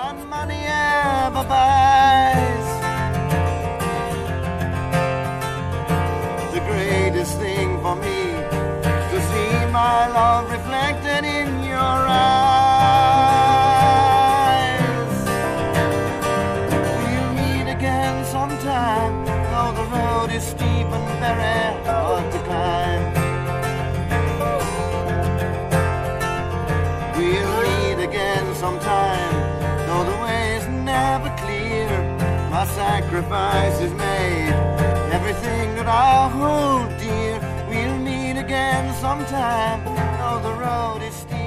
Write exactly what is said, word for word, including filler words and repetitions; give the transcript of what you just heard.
than money ever buys. The greatest thing for me to see my love reflected in your eyes. We'll meet again sometime, though the road is steep and very hard to climb. We'll meet again sometime, though the way is never clear. My sacrifice is made, everything that I hold dear. We'll meet again sometime, though the road is steep.